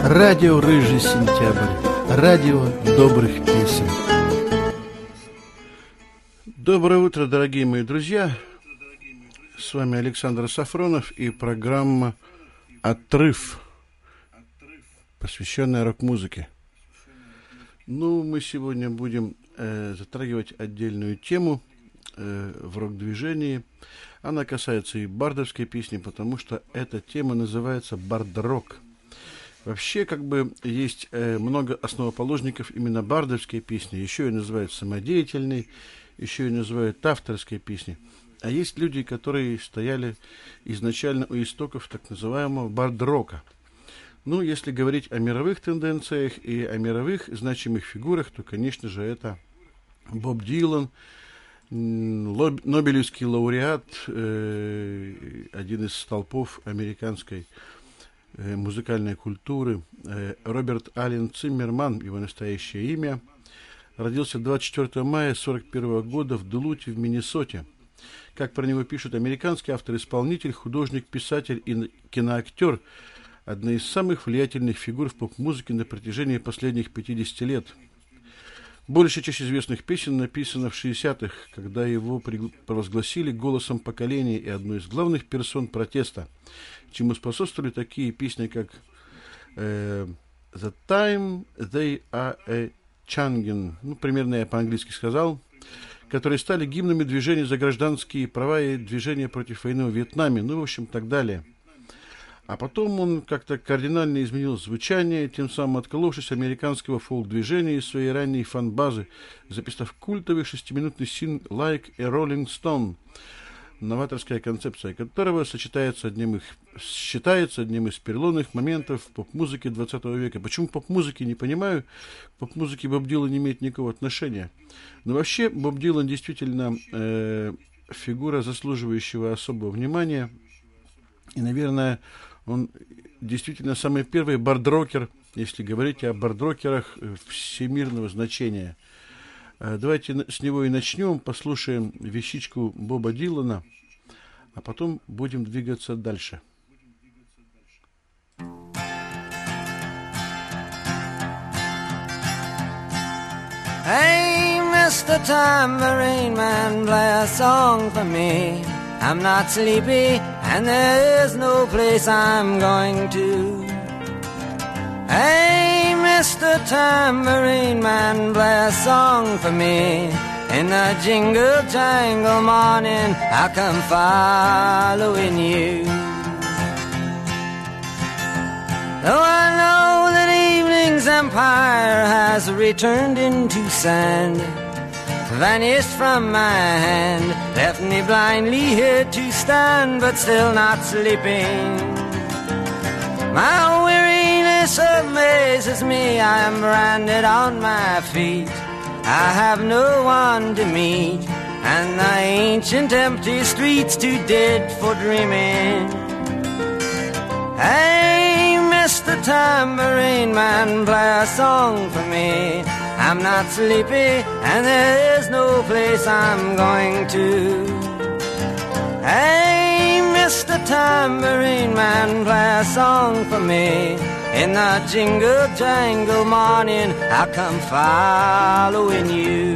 Радио «Рыжий сентябрь», радио добрых песен. Доброе утро, дорогие мои друзья. С вами Александр Сафронов и программа «Отрыв», посвященная рок-музыке. Мы сегодня будем затрагивать отдельную тему в рок-движении. Она касается и бардовской песни, потому что эта тема называется бард-рок. Вообще, есть много основоположников именно бардовской песни. Еще ее называют самодеятельной, еще ее называют авторской песней. А есть люди, которые стояли изначально у истоков так называемого бард-рока. Если говорить о мировых тенденциях и о мировых значимых фигурах, то, конечно же, это Боб Дилан, нобелевский лауреат, один из столпов американской музыкальной культуры, Роберт Аллен Циммерман, его настоящее имя, родился 24 мая 1941 года в Дулуте в Миннесоте. Как про него пишут американский автор-исполнитель, художник, писатель и киноактер, одна из самых влиятельных фигур в поп-музыке на протяжении последних 50 лет. Большая часть известных песен написана в 60-х, когда его провозгласили голосом поколения и одной из главных персон протеста, чему способствовали такие песни, как «The Time They Are A-Changin», примерно я по-английски сказал, которые стали гимнами движения за гражданские права и движения против войны в Вьетнаме, так далее. А потом он как-то кардинально изменил звучание, тем самым отколовшись американского фолк-движения из своей ранней фан-базы, записав культовый 6-минутный сингл «Like a Rolling Stone», новаторская концепция которого считается одним из переломных моментов в поп-музыке 20 века. Почему поп-музыки, не понимаю. К поп-музыке Боб Дилан не имеет никакого отношения. Но вообще Боб Дилан действительно фигура, заслуживающего особого внимания. И, наверное, он действительно самый первый бард-рокер, если говорить о бард-рокерах всемирного значения. Давайте с него и начнем, послушаем вещичку Боба Дилана, а потом будем двигаться дальше. Hey, Mr. Tambourine Man, play a song for me. I'm not sleepy, and there is no place I'm going to. Hey, Mr. Tambourine Man, play a song for me. In the jingle jangle morning, I'll come following you. Though I know that evening's empire has returned into sand, vanished from my hand, left me blindly here to stand, but still not sleeping. My weariness amazes me, I am branded on my feet. I have no one to meet, and the ancient empty streets too dead for dreaming. Hey, Mr. Tambourine Man, play a song for me. I'm not sleepy, and there is no place I'm going to. Hey, Mr. Tambourine Man, play a song for me. In the jingle jangle morning, I'll come following you.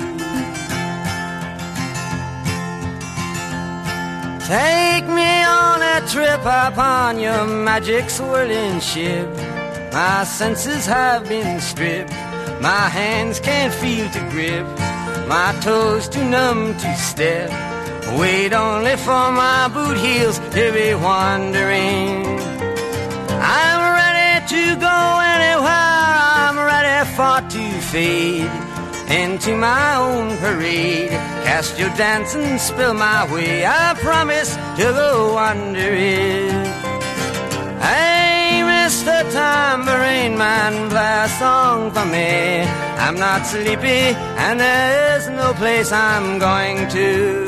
Take me on a trip upon your magic swirling ship. My senses have been stripped, my hands can't feel to grip, my toes too numb to step. Wait only for my boot heels to be wandering. I'm ready to go anywhere, I'm ready for to fade into my own parade. Cast your dancing spell my way, I promise to go under it. Hey, Mr. Tambourine Man, play a song for me. I'm not sleepy, and there is no place I'm going to.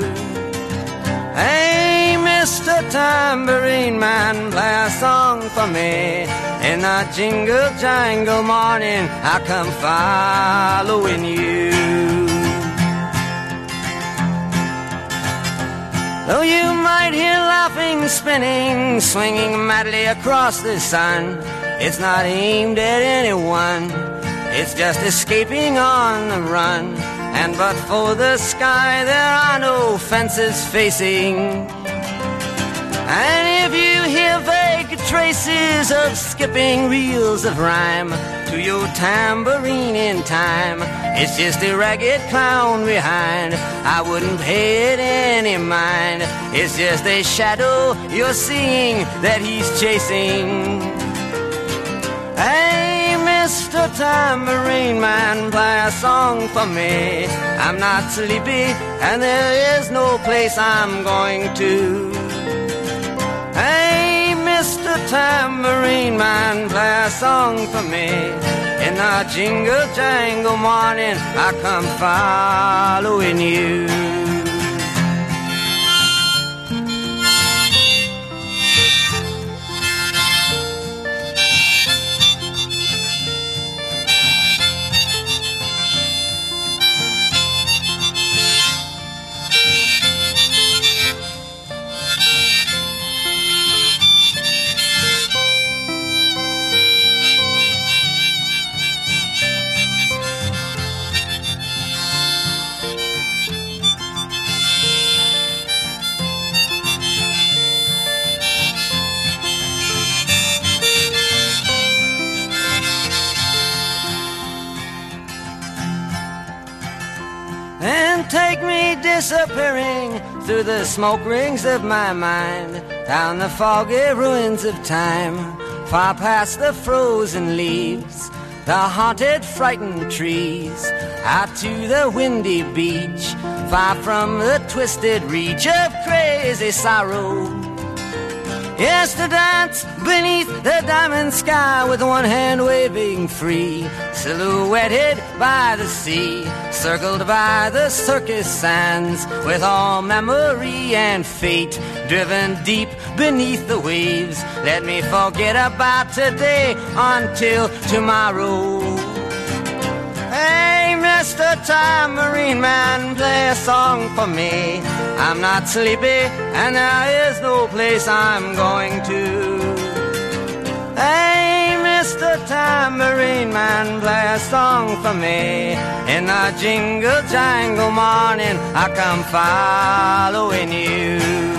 Hey, Mr. Tambourine Man, play a song for me. In the jingle jangle morning, I come following you. Though you might hear laughing, spinning, swinging madly across the sun, It's not aimed at anyone. It's just escaping on the run. And but for the sky, there are no fences facing. And if you hear vague traces of skipping reels of rhyme to your tambourine in time, it's just a ragged clown behind. I wouldn't pay it any mind. It's just a shadow you're seeing that he's chasing. Hey, Mr. Tambourine Man, play a song for me. I'm not sleepy and there is no place I'm going to. Hey, Mr. Tambourine Man, play a song for me. In the jingle jangle morning, I come following you. Take me disappearing through the smoke rings of my mind, down the foggy ruins of time, far past the frozen leaves, the haunted, frightened trees, out to the windy beach, far from the twisted reach of crazy sorrow. Yes, to dance beneath the diamond sky with one hand waving free, silhouetted by the sea, circled by the circus sands, with all memory and fate driven deep beneath the waves. Let me forget about today until tomorrow. Hey, Mr. Tambourine Man, play a song for me. I'm not sleepy and there is no place I'm going to. Hey, Mr. Tambourine Man, play a song for me. In the jingle jangle morning, I come following you.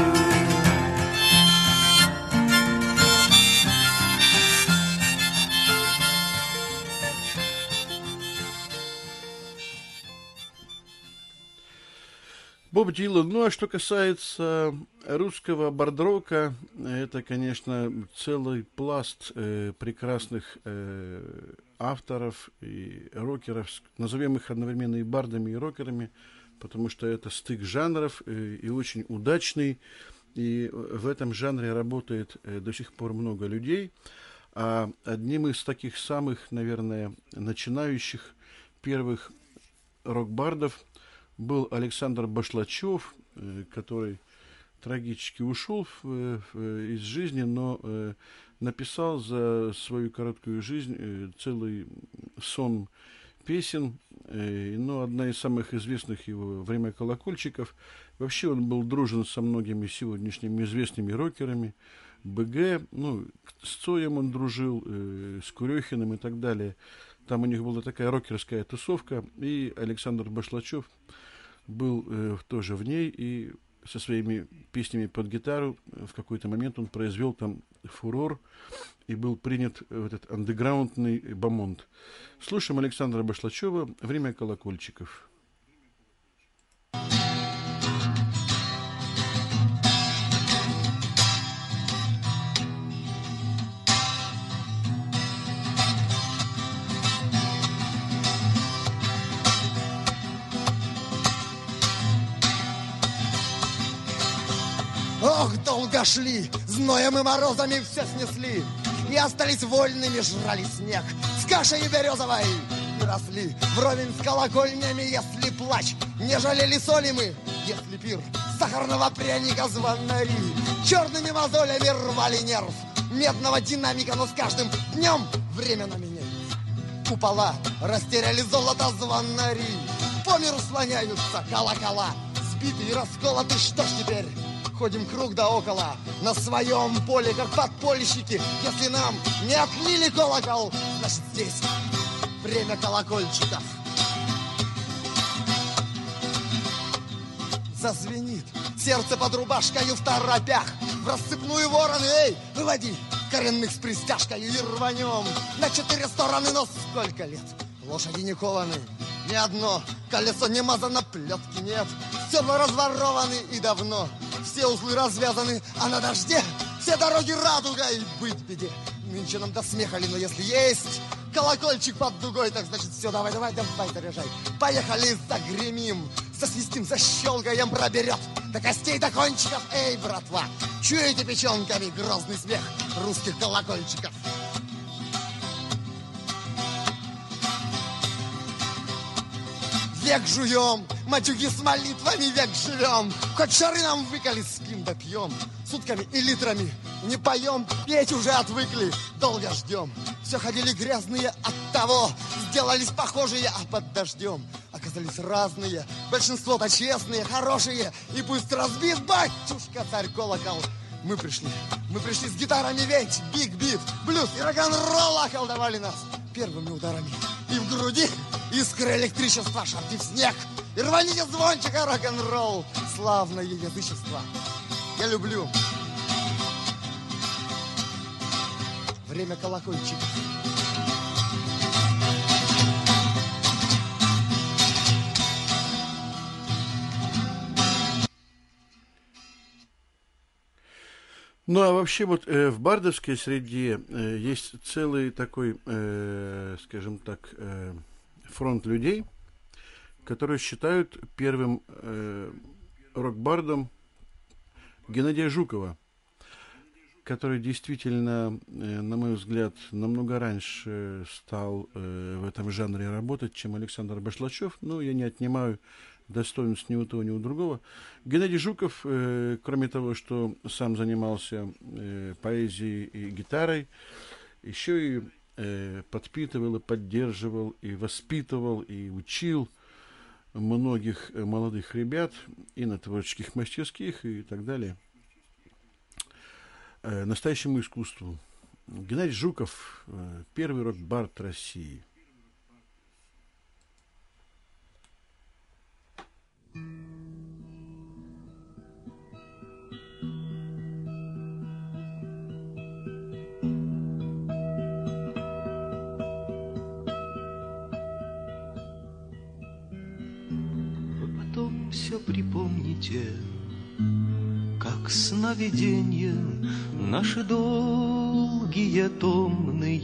Боб Дилан. Ну, а что касается русского бард-рока, это, конечно, целый пласт прекрасных авторов и рокеров. Назовем их одновременно и бардами, и рокерами, потому что это стык жанров и очень удачный. И в этом жанре работает до сих пор много людей. А одним из таких самых, наверное, начинающих первых рок-бардов был Александр Башлачев, который трагически ушел из жизни, но написал за свою короткую жизнь целый сон песен. Но одна из самых известных его «Время колокольчиков». Вообще он был дружен со многими сегодняшними известными рокерами. БГ, ну, с Цоем он дружил, с Курехиным и так далее. Там у них была такая рокерская тусовка, и Александр Башлачев был тоже в ней, и со своими песнями под гитару в какой-то момент он произвел там фурор и был принят в этот андеграундный бомонд. Слушаем Александра Башлачева «Время колокольчиков». Ох, долго шли, зноем и морозами все снесли, и остались вольными, жрали снег с кашей березовой, и росли вровень с колокольнями, если плач. Не жалели соли мы, если пир сахарного пряника звонари черными мозолями рвали нерв медного динамика, но с каждым днем время меняется. Купола растеряли золото звонари, по миру слоняются колокола, сбитые и расколоты. Что ж теперь? ходим круг да около на своем поле, как подпольщики. Если нам не отлили колокол, значит здесь время колокольчиков. Зазвенит сердце под рубашкою в торопях, в расцепную вороны, эй, выводи коренных с пристяжкой и рванем на 4 стороны, но сколько лет лошади не кованы, ни одно колесо не мазано, плетки нет, седла разворованы и давно, все узлы развязаны, а на дожде все дороги радугой, быть беде. Нынче нам до смеха ли, но если есть колокольчик под дугой, так значит все, давай, заряжай. Поехали, загремим, засвистим, защелкаем, проберет до костей, до кончиков. Эй, братва, чуете печенками грозный смех русских колокольчиков? Век жуем, матюги с молитвами век живем. Хоть шары нам выколи, спим да пьем. Сутками и литрами не поем, петь уже отвыкли, долго ждем. Все ходили грязные от того, сделались похожие, а под дождем оказались разные. Большинство-то честные, хорошие, и пусть разбит батюшка царь колокол. Мы пришли с гитарами ведь, биг-бит, блюз и рок-н-ролл околдовали нас первыми ударами. И в груди искры электричества, шарки в снег, и рваните звончика рок-н-ролл, славное язычество. Я люблю время колокольчиков. Ну, а вообще вот в бардовской среде есть целый такой, скажем так, фронт людей, которые считают первым рок-бардом Геннадия Жукова, который действительно, на мой взгляд, намного раньше стал в этом жанре работать, чем Александр Башлачев. Ну, я не отнимаю достоинств ни у того, ни у другого. Геннадий Жуков, кроме того, что сам занимался поэзией и гитарой, еще и подпитывал, и поддерживал, и воспитывал, и учил многих молодых ребят и на творческих мастерских и так далее. Настоящему искусству. Геннадий Жуков, первый рок-бард России. Потом все припомните, как сновиденья наши долгие томные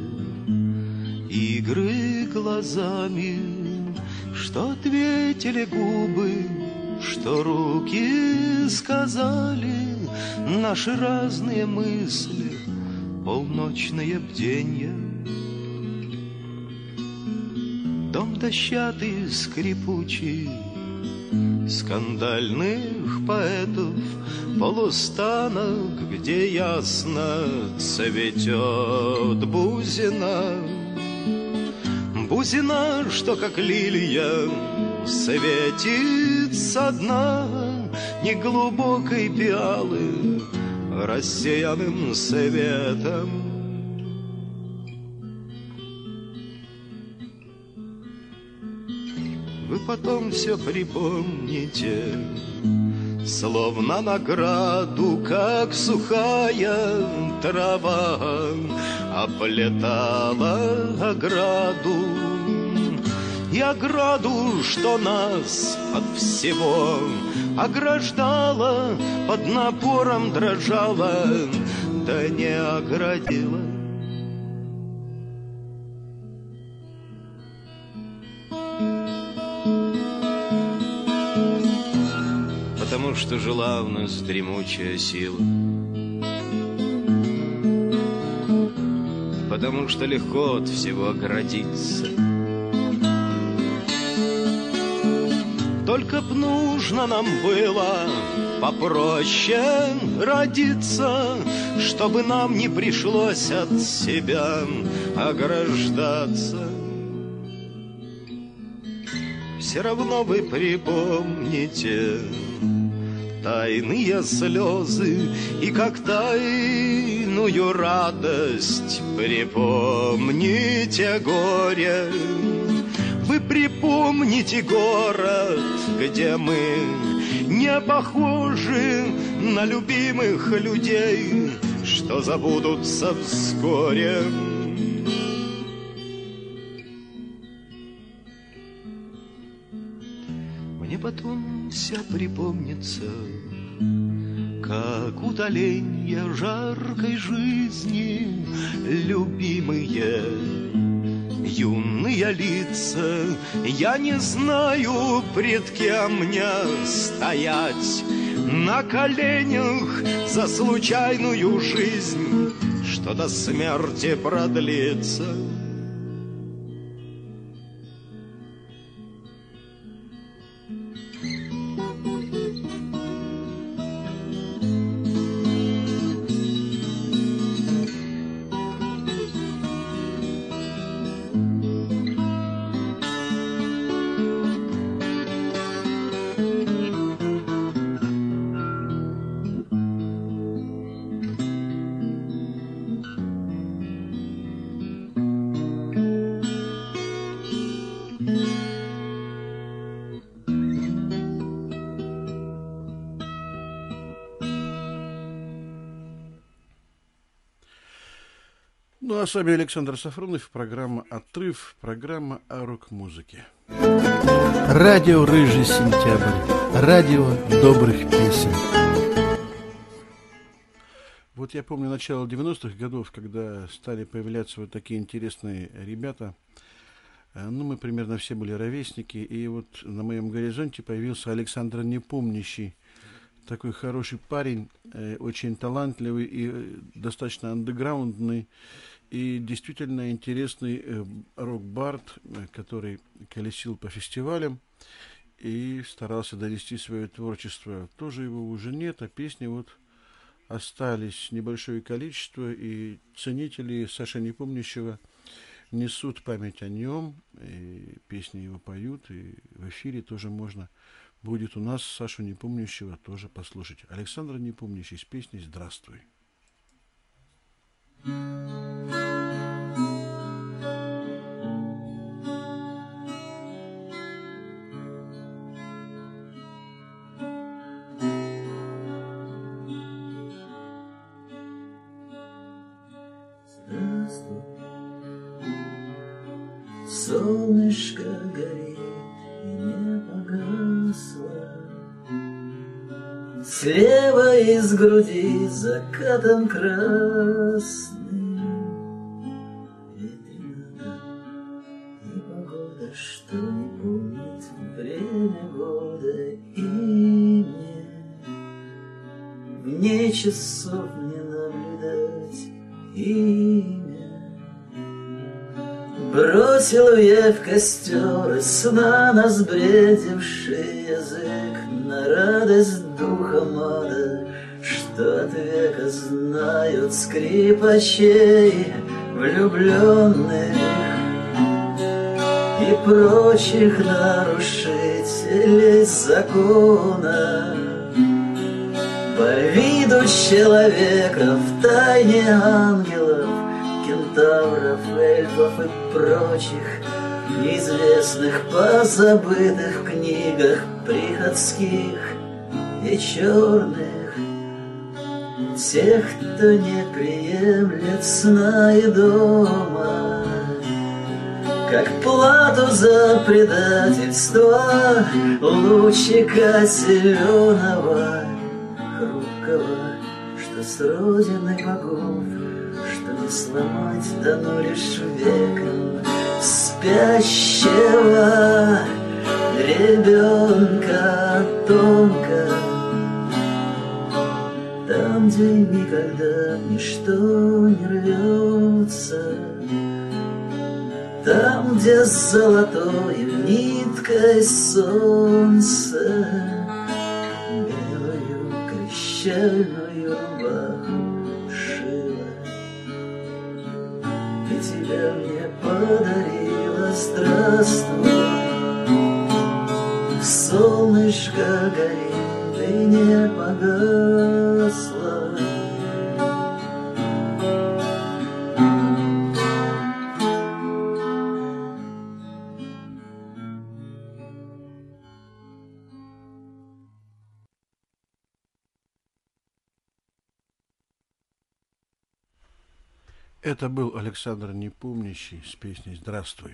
игры глазами, что ответили губы, что руки сказали, наши разные мысли, полночные бденья. Дом дощатый, скрипучий, скандальных поэтов, полустанок, где ясно цветет бузина. Бузина, что как лилия светит со дна неглубокой пиалы рассеянным светом. Вы потом все припомните, словно награду, как сухая трава оплетала ограду. И ограду, что нас от всего ограждала, под напором дрожала, да не оградила. Потому что жила в нас дремучая сила, потому что легко от всего оградиться. Только б нужно нам было попроще родиться, чтобы нам не пришлось от себя ограждаться. Все равно вы припомните тайные слезы и как тайную радость припомните горе. Вы припомните город, где мы не похожи на любимых людей, что забудутся вскоре. Мне потом вся припомнится, как утоленье жаркой жизни, любимые юные лица. Я не знаю, пред кем мне стоять на коленях за случайную жизнь, что до смерти продлится. Ну, а с вами Александр Сафронов, программа «Отрыв», программа о рок-музыке. Радио «Рыжий сентябрь», радио добрых песен. Вот я помню начало 90-х годов, когда стали появляться вот такие интересные ребята. Ну, мы примерно все были ровесники, и вот на моем горизонте появился Александр Непомнящий. Такой хороший парень, очень талантливый и достаточно андеграундный, и действительно интересный рок-бард, который колесил по фестивалям и старался донести свое творчество. Тоже его уже нет, а песни вот остались небольшое количество, и ценители Саши Непомнящего несут память о нем, и песни его поют, и в эфире тоже можно будет у нас Сашу Непомнящего тоже послушать. Александр Непомнящий с песней «Здравствуй». Здравствуй, солнышко горит и не погасло. Слева из груди закатом красным ветрената и погода, что не помнит время года, и мне часов не наблюдать имя. Бросил я в костер из сна на сбредивший язык, на радость духом ада, что от века знают скрипачей влюбленных и прочих нарушителей закона. По виду человека в тайне ангелов, кентавров, эльфов и прочих неизвестных, позабытых в книгах приходских и черных, тех, кто не приемлет сна и дома, как плату за предательство лучика зеленого, хрупкого, что с родины богов, что не сломать дано лишь веком, спящего ребенка тонко, там, где никогда ничто не рвется, там, где золотою ниткой солнце белую крещальную рубаху шила, и тебя мне подарила. Здравствуй, солнышко горит и не погасла. Это был Александр Непомнящий с песней «Здравствуй».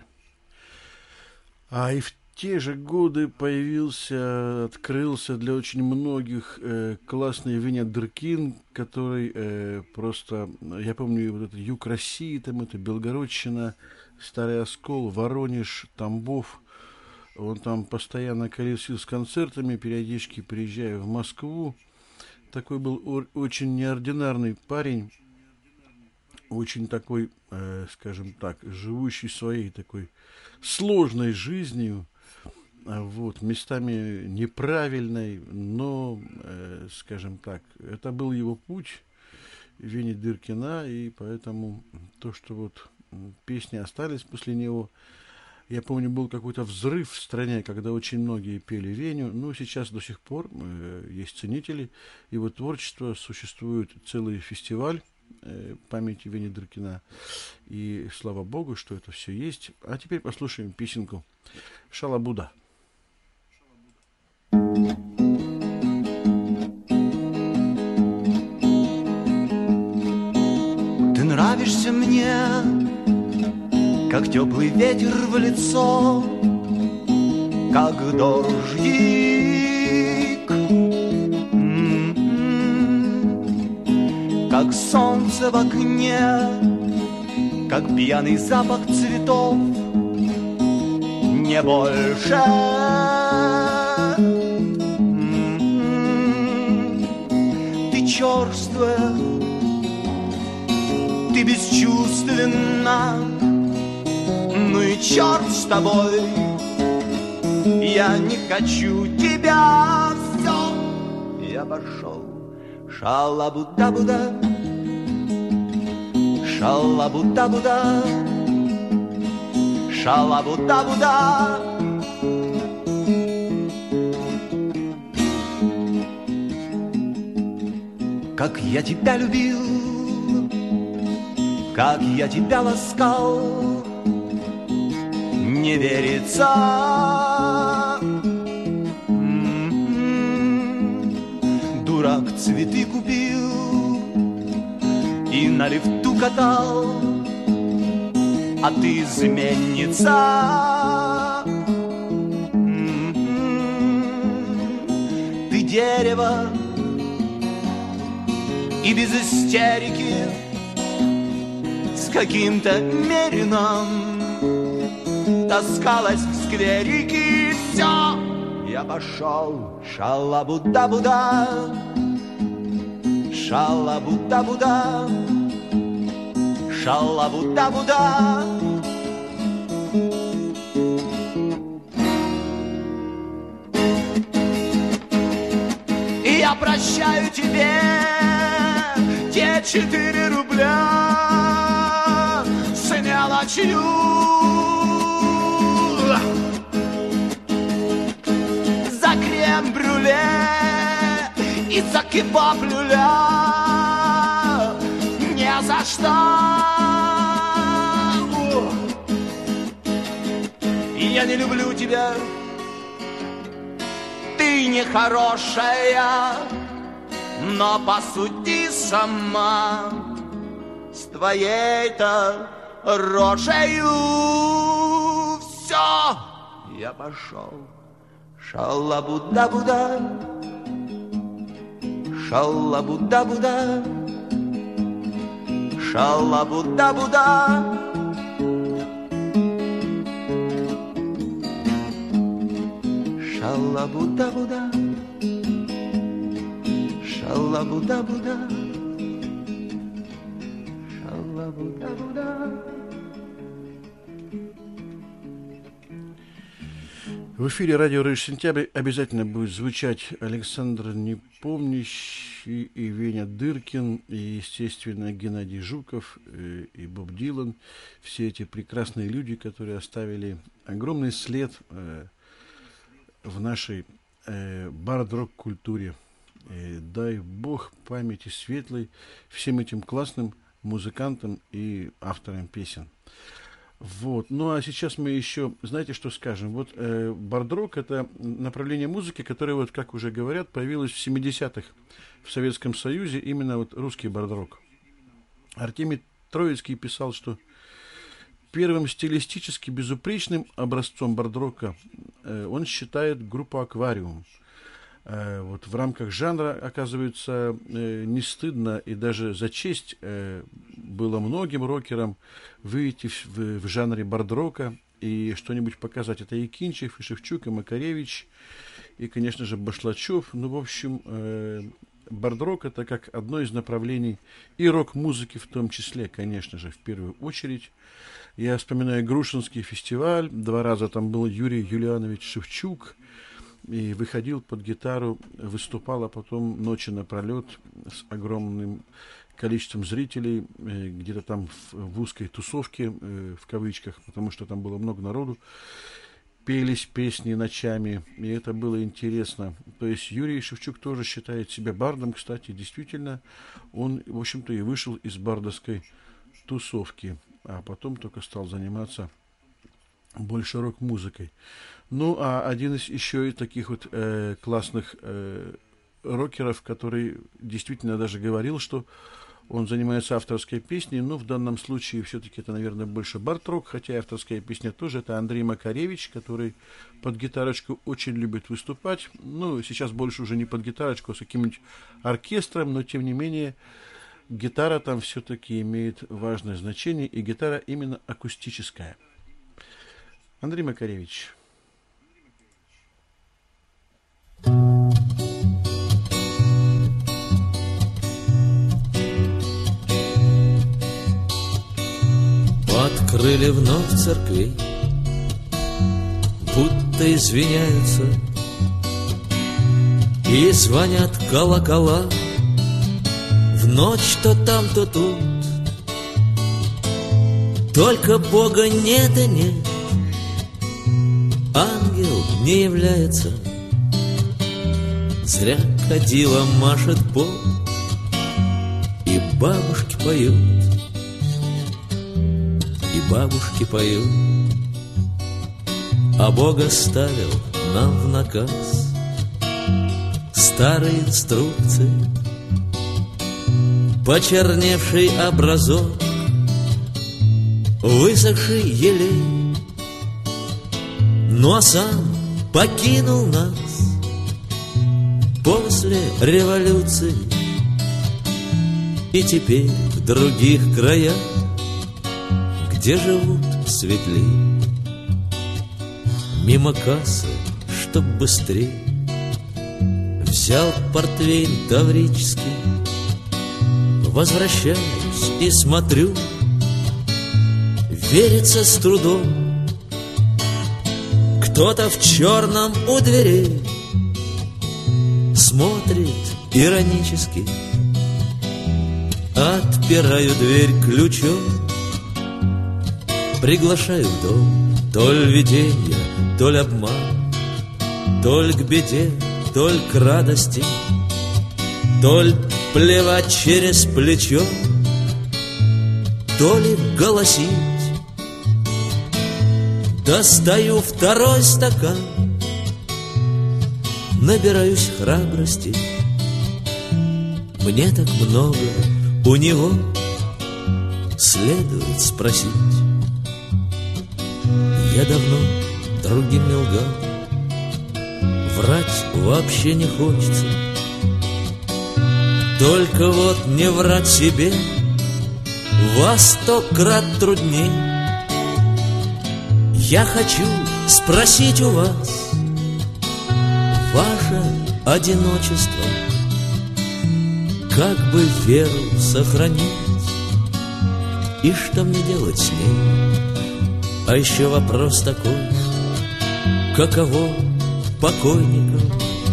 А и в те же годы открылся для очень многих классный Веня Дыркин, который просто, я помню, вот это юг России, там это Белгородщина, Старый Оскол, Воронеж, Тамбов. Он там постоянно колесил с концертами, периодически приезжая в Москву. Такой был очень неординарный парень, очень такой, скажем так, живущий своей такой сложной жизнью, вот, местами неправильной, но, скажем так, это был его путь, Вени Дыркина, и поэтому то, что вот песни остались после него, я помню, был какой-то взрыв в стране, когда очень многие пели Веню, но сейчас до сих пор есть ценители его творчества, существует целый фестиваль памяти Вени Дыркина, и слава Богу, что это все есть. А теперь послушаем песенку «Шалабуда». Ты нравишься мне, как теплый ветер в лицо, как дождик, как солнце в окне, как пьяный запах цветов, не больше. Ты черствая, ты бесчувственна, ну и черт с тобой, я не хочу тебя, все, я пошел. Шалабуда-буда, шалабуда-буда, шалабуда-буда. Как я тебя любил, как я тебя ласкал, не верится. Дурак цветы купил и на лифту катал, а ты изменница. Ты дерево и без истерики, с каким-то мерином таскалась в скверике. Все, я пошел. Шалабуда-буда, шалабуда-буда, шалабуда-буда. И я прощаю тебе те 4 рубля с мелочью. За крем-брюле и за кебаб-люля, не за что. Я не люблю тебя, ты нехорошая, но посуди сама, с твоей-то рожею. Все, я пошел. Шалабуда-буда, шалабуда-буда, шалабуда-буда. Шалабуда-буда, шалабуда-буда, шалабуда-буда. В эфире радио «Рыжий сентябрь» обязательно будет звучать Александр Непомнящий и Веня Дыркин, и, естественно, Геннадий Жуков и Боб Дилан. Все эти прекрасные люди, которые оставили огромный след в нашей бард-рок культуре. Дай Бог памяти светлой всем этим классным музыкантам и авторам песен. Вот. Ну а сейчас мы еще, знаете, что скажем? Вот бард-рок — это направление музыки, которое, вот, как уже говорят, появилось в 70-х в Советском Союзе, именно вот русский бард-рок. Артемий Троицкий писал, что первым стилистически безупречным образцом бард-рока он считает группу «Аквариум». Вот в рамках жанра, оказывается, не стыдно и даже за честь было многим рокерам выйти в жанре бард-рока и что-нибудь показать. Это и Кинчев, и Шевчук, и Макаревич, и, конечно же, Башлачев. Ну, в общем, бард-рок — это как одно из направлений и рок-музыки в том числе, конечно же, в первую очередь. Я вспоминаю Грушинский фестиваль, 2 раза там был Юрий Юлианович Шевчук, и выходил под гитару, выступал, а потом ночи напролет с огромным количеством зрителей, где-то там в узкой тусовке, в кавычках, потому что там было много народу, пелись песни ночами, и это было интересно. То есть Юрий Шевчук тоже считает себя бардом, кстати, действительно, он, в общем-то, и вышел из бардовской тусовки, а потом только стал заниматься больше рок-музыкой. Ну, а один из еще и таких вот классных рокеров, который действительно даже говорил, что он занимается авторской песней, но в данном случае все-таки это, наверное, больше бард-рок, хотя авторская песня тоже, это Андрей Макаревич, который под гитарочку очень любит выступать. Ну, сейчас больше уже не под гитарочку, а с каким-нибудь оркестром, но, тем не менее, гитара там все-таки имеет важное значение, и гитара именно акустическая. Андрей Макаревич. Открыли вновь церкви, будто извиняются, и звонят колокола в ночь то там, то тут. Только Бога нет и нет, ангел не является. Зря кадила машет Бог, и бабушки поют, и бабушки поют. А Бог оставил нам в наказ старые инструкции, почерневший образок, высохший елей. Ну а сам покинул нас после революции, и теперь в других краях, где живут светлее, мимо кассы, чтоб быстрее, взял портвейн таврический. Возвращаюсь и смотрю, верится с трудом, кто-то в черном у дверей смотрит иронически. Отпираю дверь ключом, приглашаю в дом, то ль виденье, то ль обман, то ль к беде, то ль к радости, то ль плевать через плечо, то ли голосить. Достаю второй стакан, набираюсь храбрости. Мне так много у него следует спросить. Я давно другим не лгал, врать вообще не хочется. Только вот не врать себе во 100 крат трудней. Я хочу спросить у вас ваше одиночество, как бы веру сохранить и что мне делать с ней. А еще вопрос такой: каково покойникам?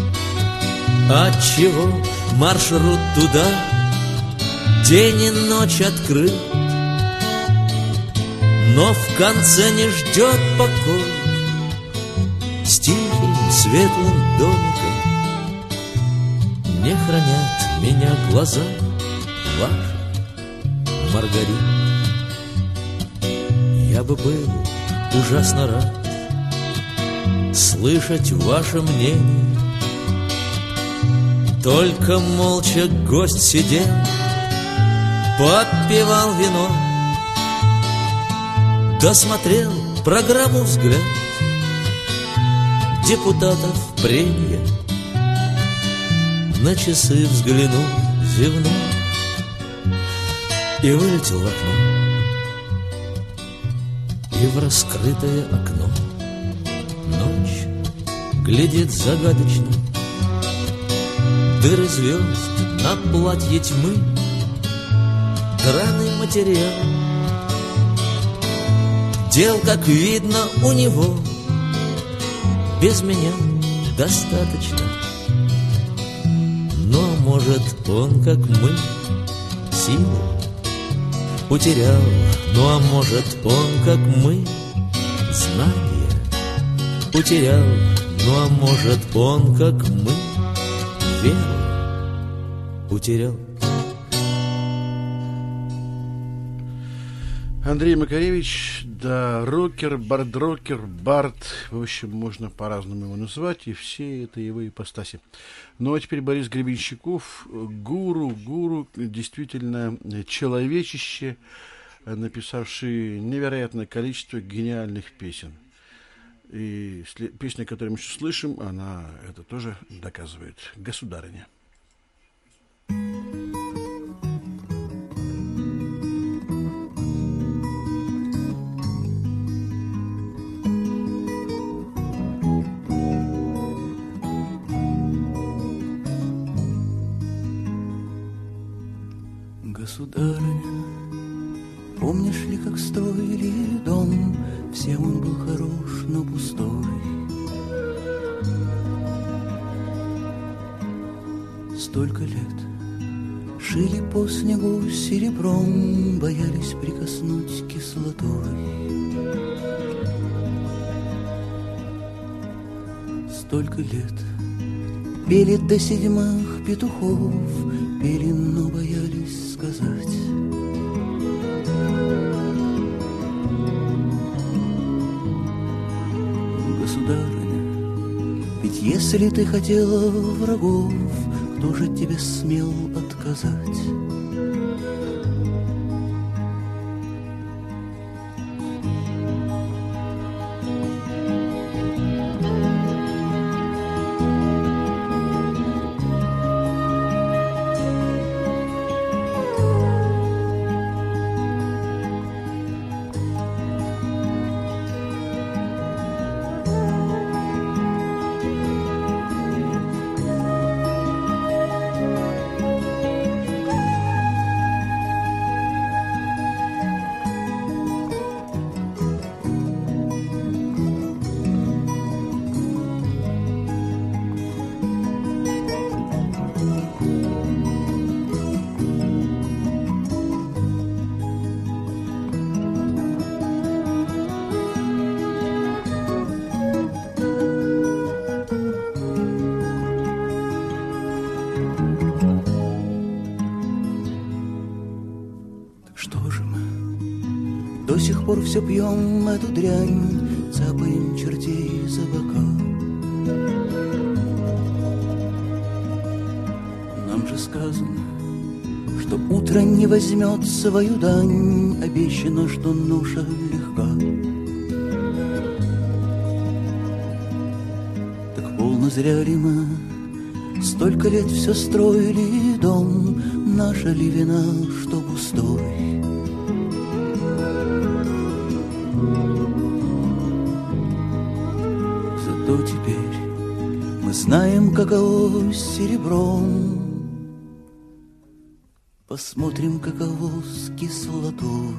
Отчего маршрут туда день и ночь открыт, но в конце не ждет покой с тихим светлым домиком не хранят меня глаза ваши, Маргарита. Я бы был ужасно рад слышать ваше мнение. Только молча гость сидел, подпевал вино, досмотрел программу взгляд депутатов прения. На часы взглянул, зевнул и вылетел в окно. И в раскрытое окно ночь глядит загадочно. Дыры звезд на платье тьмы, драный материал. Дел, как видно, у него без меня достаточно. Но, может, он, как мы, силу утерял. Ну, а может, он, как мы, знания утерял. Ну, а может, он, как мы, веру утерял. Андрей Макаревич, да, рокер, бард-рокер, бард, в общем, можно по-разному его назвать, и все это его ипостаси. Ну, а теперь Борис Гребенщиков, гуру, действительно человечище, написавший невероятное количество гениальных песен. И песня, которую мы сейчас слышим, она это тоже доказывает. «Государыня». Государыня, помнишь ли, как строили дом? Всем он был хорош, но пустой. Столько лет шили по снегу серебром, боялись прикоснуть кислотой. Столько лет пели до седьмых петухов, пели, но боялись сказать. Государыня, ведь если ты хотела врагов, кто же тебе смел отказать? До сих пор все пьем эту дрянь, цапаем чертей за бока. Нам же сказано, что утро не возьмет свою дань, обещано, что ноша легка. Так полно зря ли мы столько лет все строили дом, наша ли вина, что пустой? Зато теперь мы знаем, каково с серебром. Посмотрим, каково с кислотой.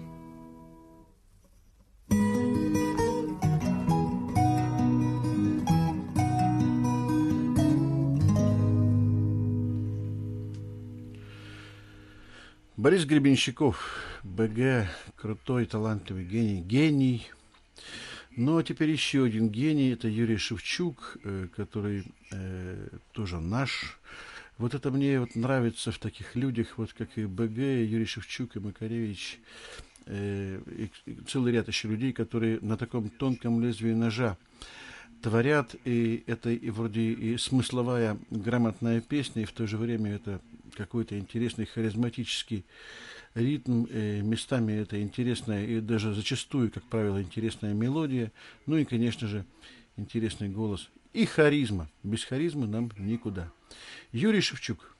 Борис Гребенщиков, БГ, крутой, талантливый гений. Ну, а теперь еще один гений, это Юрий Шевчук, который тоже наш, Вот это мне вот нравится в таких людях, вот как и БГ, Юрий Шевчук, и Макаревич, и целый ряд еще людей, которые на таком тонком лезвии ножа творят, и это и вроде и смысловая грамотная песня, и в то же время это какой-то интересный харизматический ритм, местами это интересная и даже зачастую, как правило, интересная мелодия, ну и, конечно же, интересный голос и харизма. Без харизмы нам никуда. Юрий Шевчук.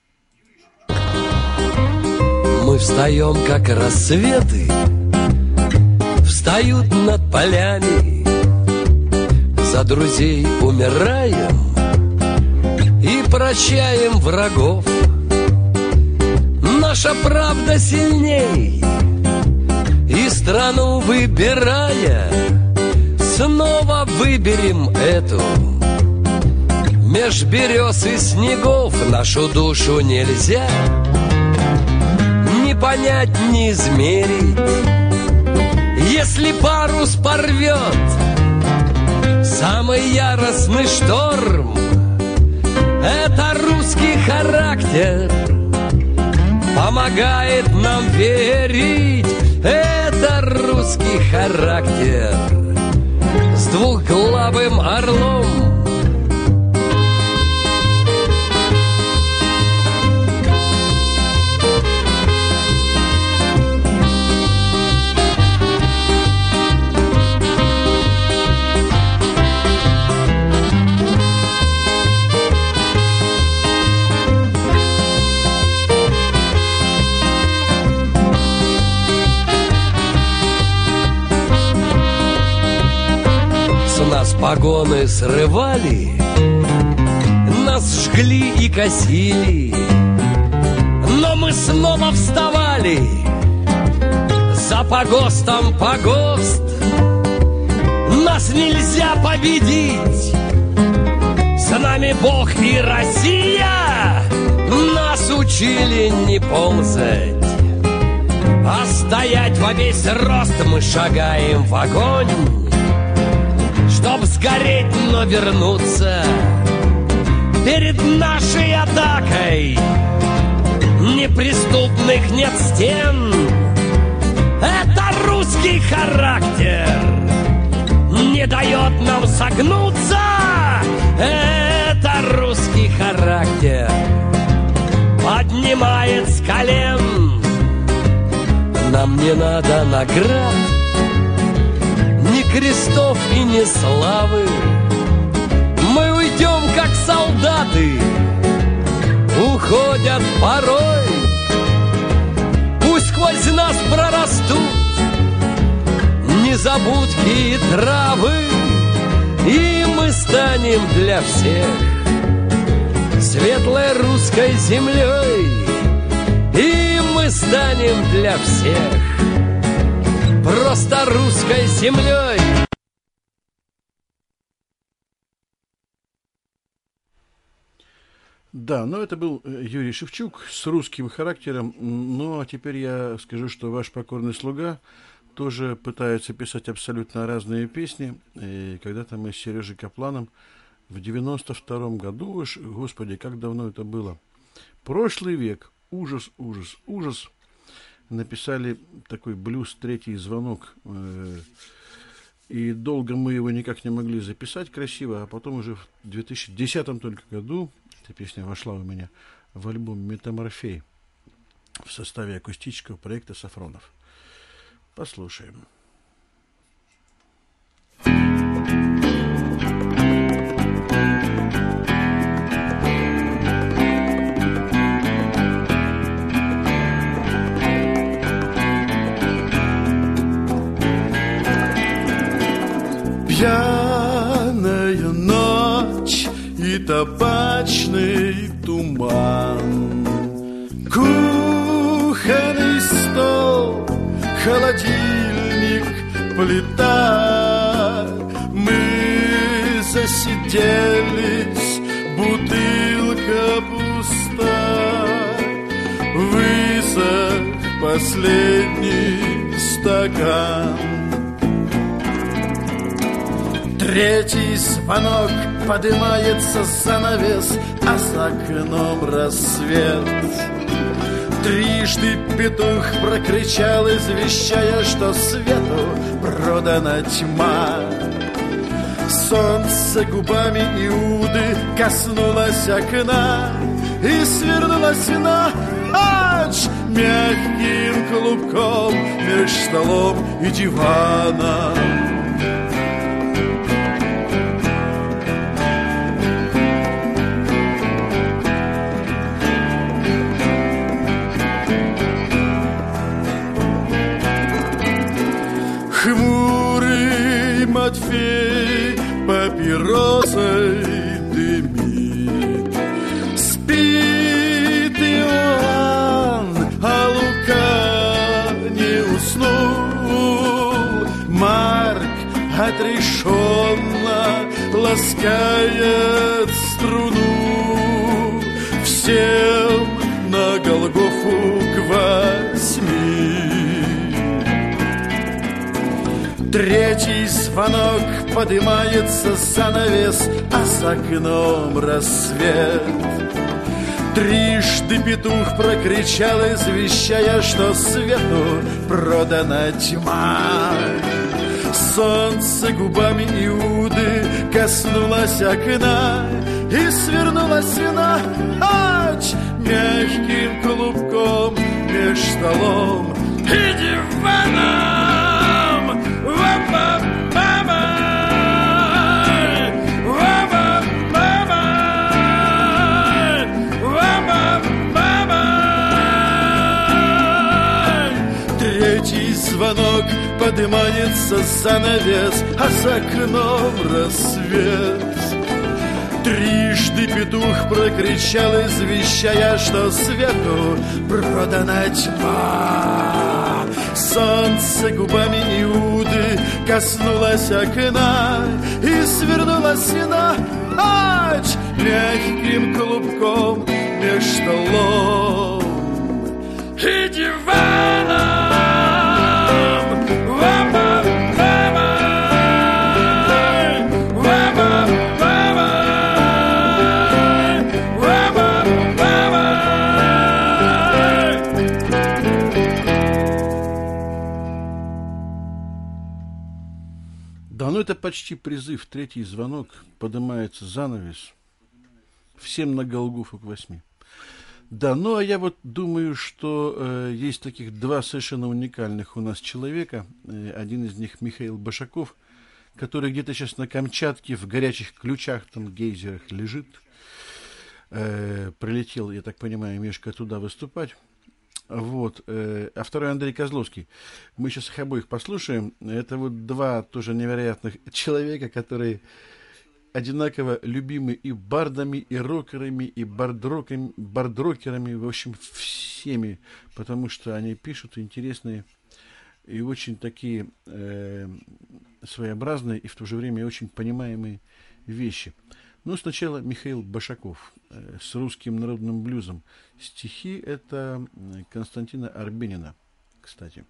Мы встаем, как рассветы, встают над полями, за друзей умираем и прощаем врагов. Наша правда сильней, и страну выбирая, снова выберем эту. Меж берез и снегов нашу душу нельзя ни понять, ни измерить. Если парус порвет самый яростный шторм, это русский характер помогает нам верить. Это русский характер с двухглавым орлом. Нас погоны срывали, нас жгли и косили, но мы снова вставали за погостом погост. Нас нельзя победить, с нами Бог и Россия. Нас учили не ползать, а стоять во весь рост. Мы шагаем в огонь, чтоб сгореть, но вернуться. Перед нашей атакой неприступных нет стен. Это русский характер не дает нам согнуться. Это русский характер поднимает с колен. Нам не надо наград, ни крестов и ни славы. Мы уйдем, как солдаты уходят порой. Пусть сквозь нас прорастут незабудки и травы, и мы станем для всех светлой русской землей. И мы станем для всех просто русской землей. Да, но это был Юрий Шевчук с русским характером. Ну, а теперь я скажу, что ваш покорный слуга тоже пытается писать абсолютно разные песни. И когда-то мы с Сережей Капланом в 92-м году, уж, господи, как давно это было, прошлый век, ужас, ужас, ужас, написали такой блюз «Третий звонок». И долго мы его никак не могли записать красиво, а потом уже в 2010 только году эта песня вошла у меня в альбом «Метаморфей» в составе акустического проекта «Сафронов». Послушаем. Пьяная ночь и табачный туман, кухонный стол, холодильник, плита. Мы засиделись, бутылка пуста, высох последний стакан. Третий звонок, поднимается занавес, а за окном рассвет. Трижды петух прокричал, извещая, что свету продана тьма. Солнце губами Иуды коснулось окна и свернулось на ночь мягким клубком меж столом и диваном. Хмурый Матфей папиросой дымит. Спит Иоанн, а Лука не уснул. Марк отрешенно ласкает струну. Всем на Голгофу к 8. Третий звонок, поднимается занавес, а за окном рассвет. Трижды петух прокричал, извещая, что свету продана тьма. Солнце губами Иуды коснулось окна и свернулось на ночь мягким клубком меж столом и диваном. Третий звонок, поднимается занавес, а за окном рассвет. Трижды петух прокричал, извещая, что свету продана тьма. Солнце губами Иуды коснулось окна и свернулось на ночь мягким клубком меж столом и диваном. Да, ну это почти призыв. Третий звонок, поднимается занавес. Всем на Голгофу к 8. Да, ну а я вот думаю, что есть таких два совершенно уникальных у нас человека. Один из них Михаил Башаков, который где-то сейчас на Камчатке в горячих ключах, там, гейзерах лежит. Прилетел, я так понимаю, Мишка туда выступать. Вот. А второй Андрей Козловский. Мы сейчас их обоих послушаем. Это вот два тоже невероятных человека, которые одинаково любимы и бардами, и рокерами, и бардрокерами, в общем, всеми, потому что они пишут интересные и очень такие своеобразные, и в то же время очень понимаемые вещи. Ну, сначала Михаил Башаков с русским народным блюзом. Стихи это Константина Арбенина, кстати.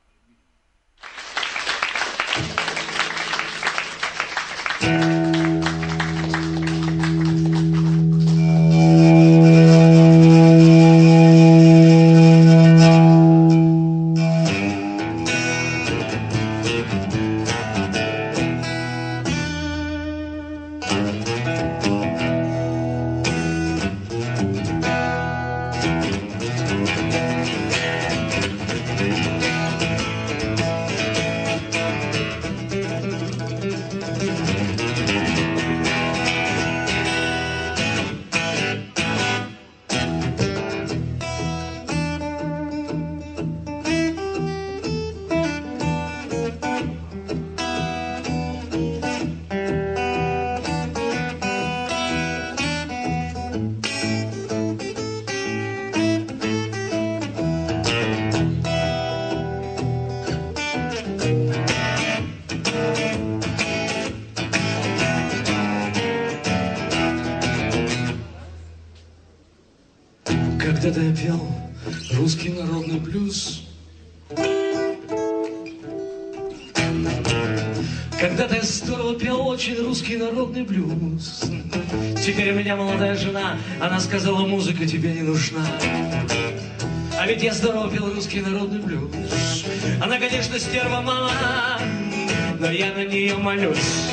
Когда-то я пел русский народный блюз, Когда-то я здорово пел очень русский народный блюз. Теперь у меня молодая жена, она сказала, музыка тебе не нужна. А ведь я здорово пел русский народный блюз. Она, конечно, стерва мама, но я на нее молюсь.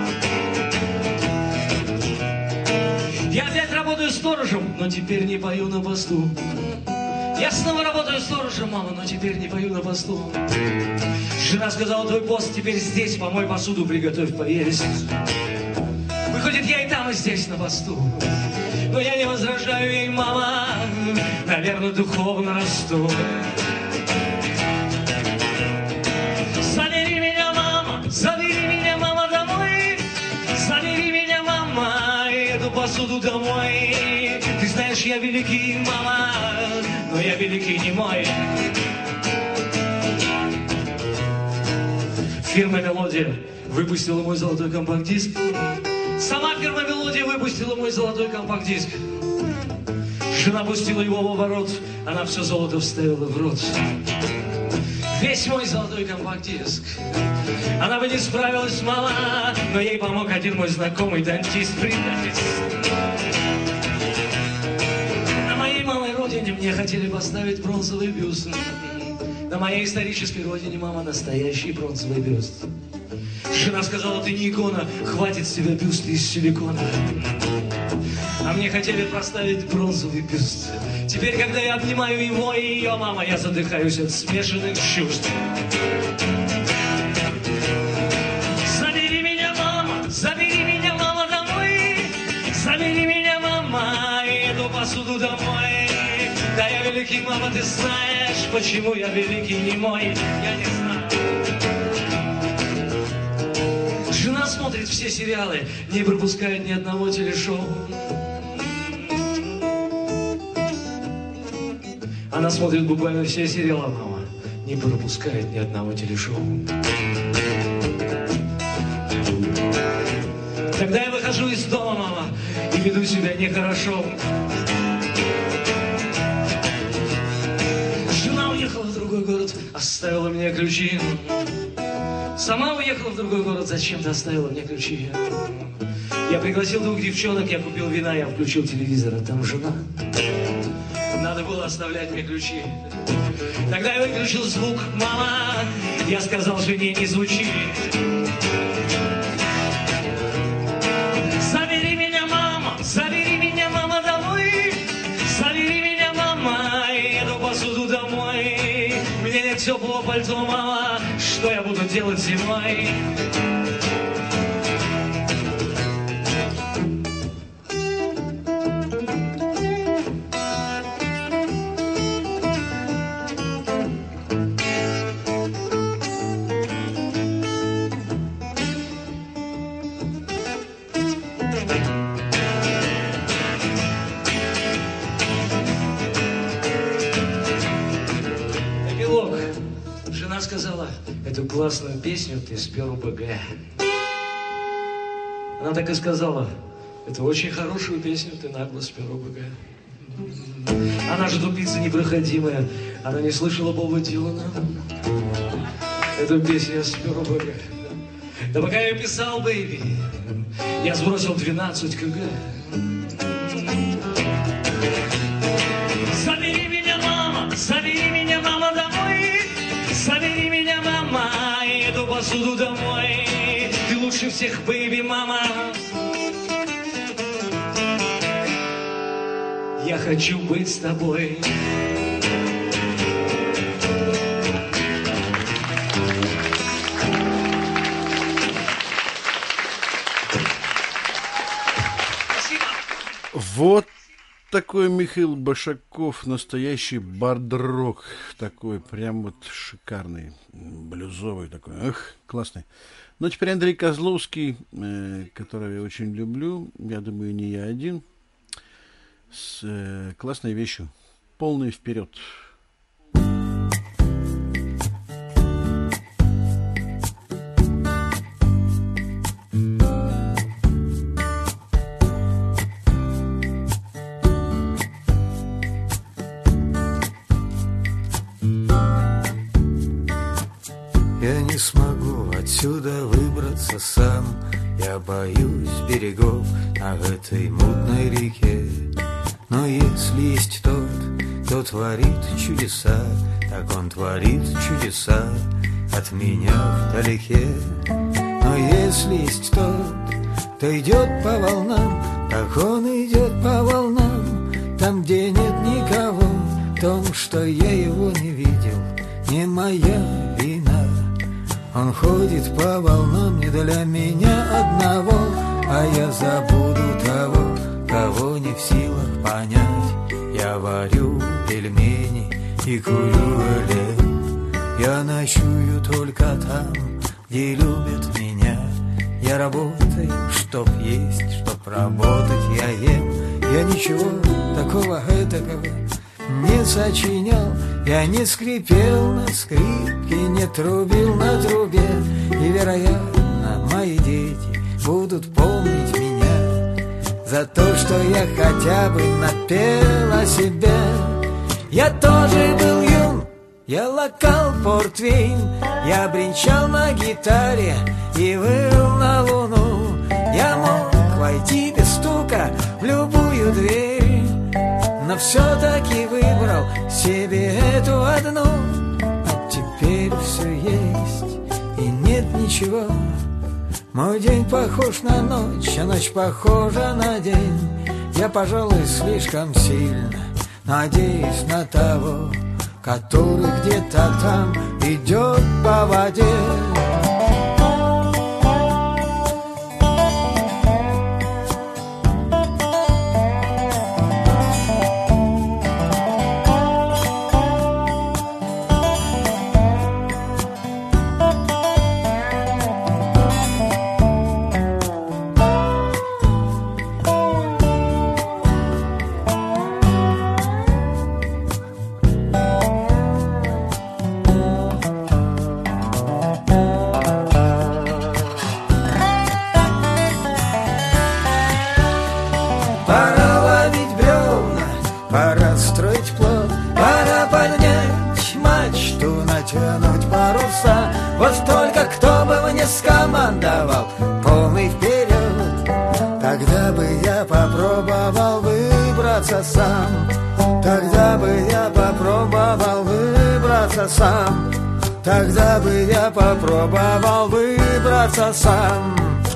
Я опять работаю сторожем, но теперь не пою на посту. Я снова работаю сторожем, мама, но теперь не пою на посту. Жена сказала, твой пост теперь здесь, помой посуду, приготовь поесть. Выходит, я и там, и здесь на посту. Но я не возражаю ей, мама, наверное, духовно расту. Забери меня, мама, домой. Забери меня, мама, и эту посуду домой. Ты знаешь, я великий, мама, но я великий не мой. Фирма «Мелодия» выпустила мой золотой компакт-диск. Сама фирма «Мелодия» выпустила мой золотой компакт-диск. Жена пустила его в оборот, она все золото вставила в рот. Весь мой золотой компакт-диск. Она бы не справилась, мама, но ей помог один мой знакомый дантист-предатель. На моей малой родине мне хотели поставить бронзовый бюст. На моей исторической родине, мама, настоящий бронзовый бюст. Жена сказала, ты не икона, хватит с тебя бюст из силикона. А мне хотели поставить бронзовый бюст. Теперь, когда я обнимаю его и ее, мама, я задыхаюсь от смешанных чувств. Забери меня, мама, домой. Забери меня, мама, и эту посуду домой. Да, я великий, мама, ты знаешь, почему я великий не мой, я не знаю. Жена смотрит все сериалы, не пропускает ни одного телешоу. Она смотрит буквально все сериалы, мама, не пропускает ни одного телешоу. Тогда я выхожу из дома, мама, и веду себя нехорошо. Жена уехала в другой город, оставила мне ключи. Сама уехала в другой город, зачем-то оставила мне ключи. Я пригласил 2 девчонок, я купил вина, я включил телевизор, а там жена. Надо было оставлять мне ключи. Тогда я выключил звук, мама, я сказал жене, не звучи. Забери меня, мама, домой. Забери меня, мама, и эту посуду домой. У меня нет теплого пальто, мама, что я буду делать зимой? Эту классную песню ты спел УБГ. Она так и сказала, эту очень хорошую песню ты нагло спел УБГ. Она же тупица непроходимая, она не слышала Боба Дилана. Эту песню я спел УБГ. Да пока я писал, бэйби, я сбросил 12 кг. Забери меня, мама, домой. Забери меня, мама, и эту посуду домой. Ты лучше всех, бэйби, мама. Я хочу быть с тобой. Спасибо. Вот такой Михаил Башаков, настоящий бард-рок, такой прям вот шикарный, блюзовый такой, классный. Но теперь Андрей Козловский, которого я очень люблю, я думаю, не я один, с классной вещью «Полный вперед». Я не смогу отсюда выбраться сам. Я боюсь берегов на этой мутной реке. Но если есть тот, кто творит чудеса, так он творит чудеса от меня вдалеке. Но если есть тот, кто идет по волнам, так он идет по волнам, там, где нет никого. В том, что я его не видел, не моя вина. Он ходит по волнам не для меня одного, а я забуду того, кого не в силах понять. Я варю пельмени и курю олень. Я ночую только там, где любят меня. Я работаю, чтоб есть, чтоб работать я ем. Я ничего такого этакого не сочинял. Я не скрипел на скрипке, не трубил на трубе. И, вероятно, мои дети будут помнить меня за то, что я хотя бы напел о себе. Я тоже был юн, я локал портвейн, я бренчал на гитаре и выл на луну. Я мог войти без стука в любую дверь, но все-таки выбрал себе эту одну. А теперь все есть и нет ничего. Мой день похож на ночь, а ночь похожа на день. Я, пожалуй, слишком сильно надеюсь на того, который где-то там идет по воде. Вот только кто бы мне скомандовал полный вперед, тогда бы я попробовал выбраться сам. Тогда бы я попробовал выбраться сам. Тогда бы я попробовал выбраться сам.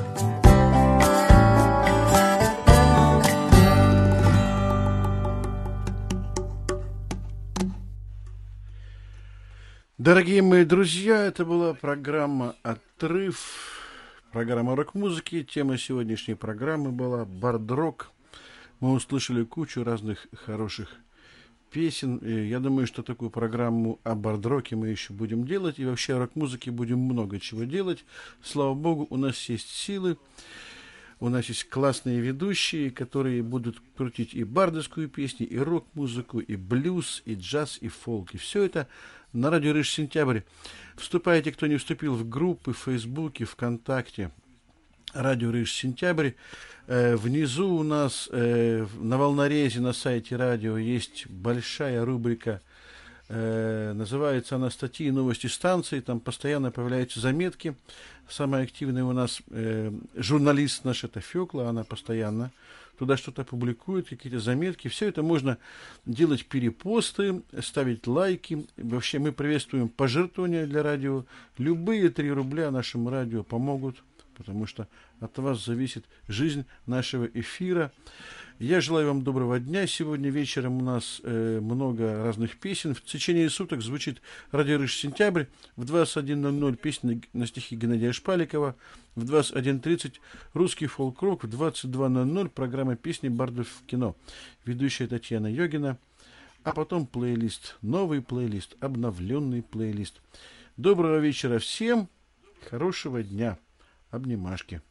Дорогие мои друзья, это была программа «Отрыв», программа рок-музыки. Тема сегодняшней программы была «Бард-рок». Мы услышали кучу разных хороших песен. И я думаю, что такую программу о бард-роке мы еще будем делать. И вообще о рок-музыке будем много чего делать. Слава богу, у нас есть силы. У нас есть классные ведущие, которые будут крутить и бардовскую песню, и рок-музыку, и блюз, и джаз, и фолк. И все это на радио «Рыжий сентябрь». Вступайте, кто не вступил, в группы в Фейсбуке, ВКонтакте. Радио «Рыжий сентябрь». Внизу у нас на волнорезе на сайте радио есть большая рубрика. Называется она «Статьи и новости станции». Там постоянно появляются заметки. Самая активная у нас журналист наш, это Фёкла. Она постоянно туда что-то публикует, какие-то заметки. Все это можно делать перепосты, ставить лайки. Вообще мы приветствуем пожертвования для радио. Любые 3 рубля нашему радио помогут, потому что от вас зависит жизнь нашего эфира. Я желаю вам доброго дня. Сегодня вечером у нас много разных песен. В течение суток звучит радио «Рыжий сентябрь». В 21:00 песни на стихи Геннадия Шпаликова. В 21:30 русский фолк-рок. В 22:00 программа «Песни бардов в кино». Ведущая Татьяна Йогина. А потом плейлист. Новый плейлист. Обновленный плейлист. Доброго вечера всем. Хорошего дня. Обнимашки.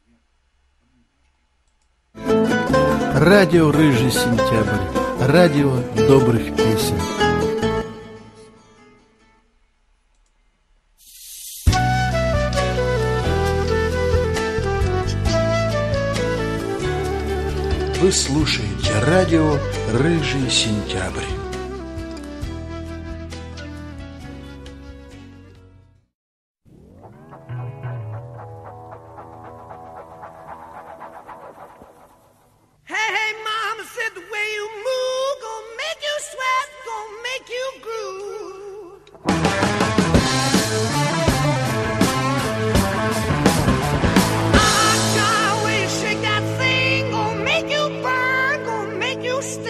Радио «Рыжий сентябрь». Радио добрых песен. Вы слушаете радио «Рыжий сентябрь». Неужто